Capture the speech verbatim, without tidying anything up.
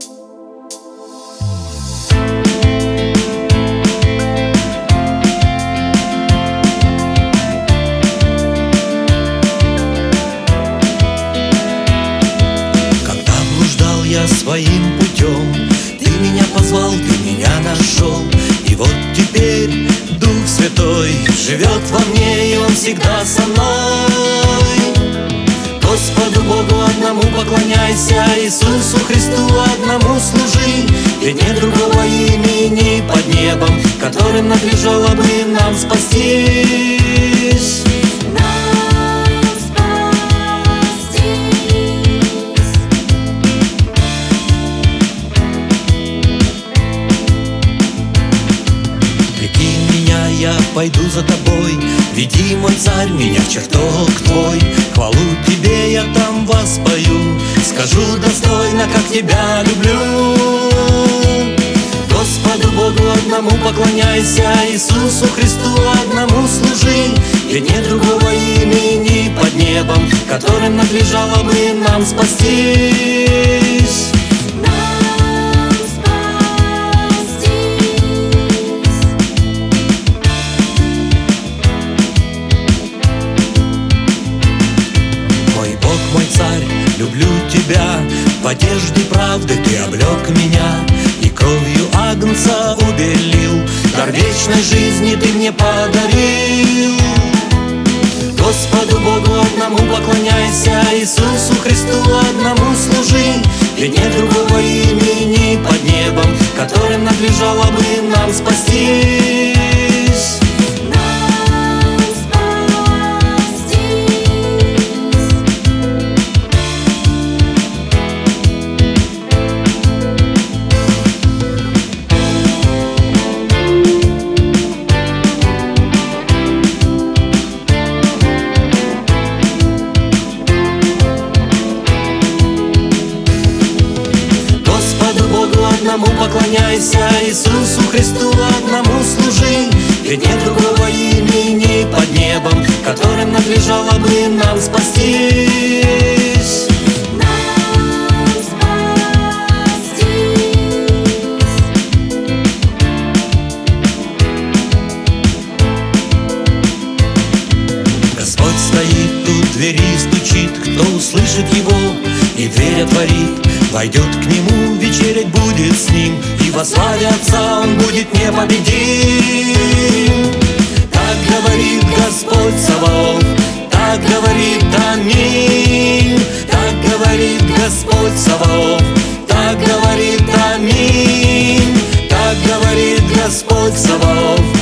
Своим путем ты меня позвал, ты меня нашел. И вот теперь Дух Святой живет во мне, и Он всегда со мной. Господу Богу одному поклоняйся, Иисусу Христу одному служи. Ведь нет другого имени под небом, которым надлежало бы нам спастись. Я пойду за тобой, веди, мой царь, меня в чертог твой. Хвалу тебе я там воспою, скажу достойно, как тебя люблю. Господу Богу одному поклоняйся, Иисусу Христу одному служи. Ведь нет другого имени под небом, которым надлежало бы нам спастись. Люблю тебя, в одежде правды ты облек меня, и кровью агнца убелил, дар вечной жизни ты мне подарил. Господу Богу одному поклоняйся, Иисусу Христу одному служи. Ведь нет другого имени под небом, которым надлежало бы нам спастись. Одному поклоняйся, Иисусу Христу одному служи. Ведь нет другого имени под небом, которым надлежало бы нам спастись. Нам спастись. Господь стоит у двери, стучит, кто услышит Его и дверь отворит, войдет к Нему, вечерять будет с Ним, и во славе Отца Он будет непобедим. Так говорит Господь Саваоф, так говорит аминь. Так говорит Господь Саваоф, так говорит аминь. Так говорит Господь Саваоф,